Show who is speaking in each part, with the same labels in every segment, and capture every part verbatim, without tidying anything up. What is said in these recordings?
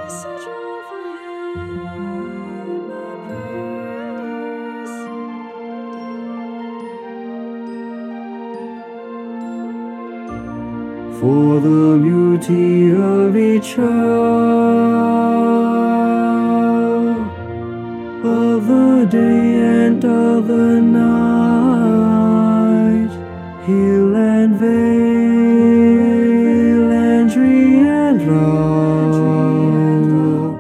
Speaker 1: For the beauty of each hour, of the day and of the night, hill and vale and tree and flower,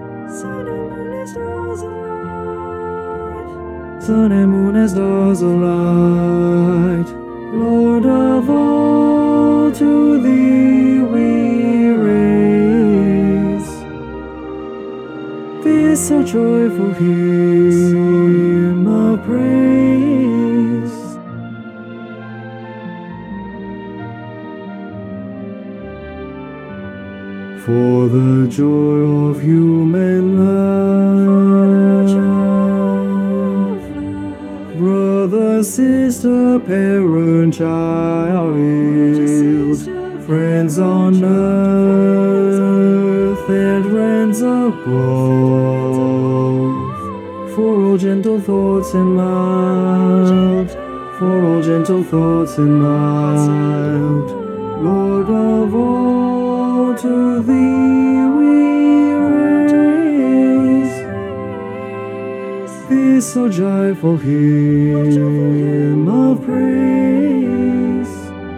Speaker 1: sun and moon and stars alight, Lord of all, to thee we raise this our joyful hymn of praise. For the joy of human love, brother, sister, parent, child, friends on earth and friends above, for all gentle thoughts and mild, for all gentle thoughts and mild, Lord of all, to thee we raise this our joyful hymn of praise.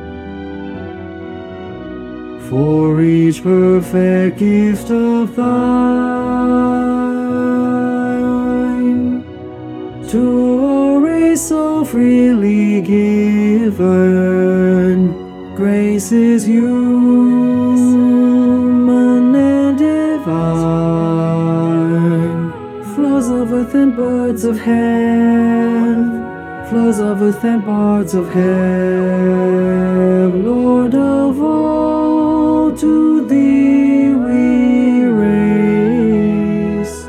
Speaker 1: For each perfect gift of thine, to our race so freely given, grace is human and divine. Floods of earth and birds of heaven, floods of earth and birds of heaven, Lord of all, to thee we raise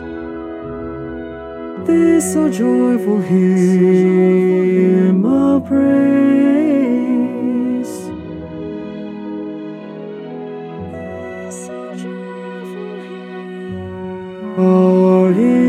Speaker 1: this our joyful hymn of praise. Our hymn